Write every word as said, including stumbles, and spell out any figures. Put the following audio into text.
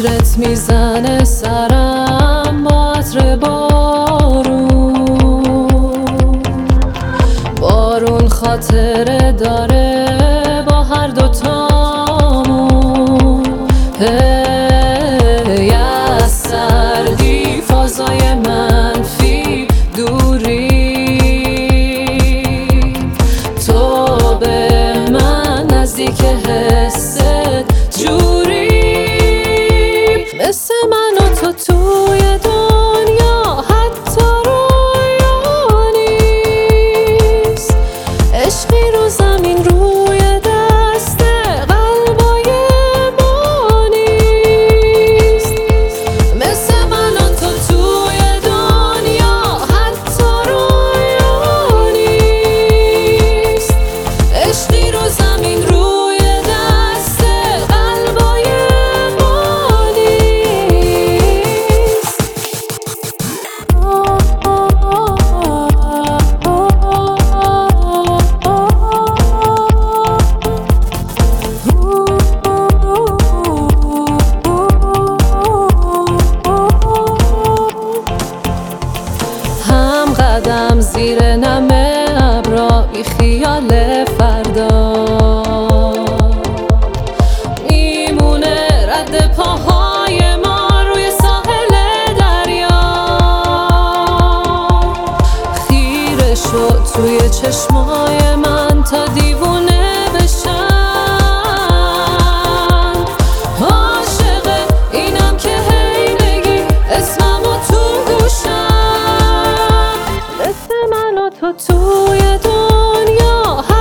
عطرت میزنه سرم با عطر بارون. بارون خاطره داره با هر دوتامون. هی از سردی فضای منفی دوری، تو به من نزدیک حست جوری. مثل من و تو توی دنیا حتی رویا نیست. عشقی رو زمین روی دست قلبای ما نیست. مثل من و تو توی دنیا حتی رویا نیست. عشقی رو زمین روی دست قلبای ما هم قدم زیر نمه ابرا بی خیال فردا میمونه رد پاهای ما روی ساحل دریا. خیره شد توی چشمای من تا دیوونه بشن. عاشق اینم که هی بگی اسممو تو گوشم. مثل من و تو توی دنیا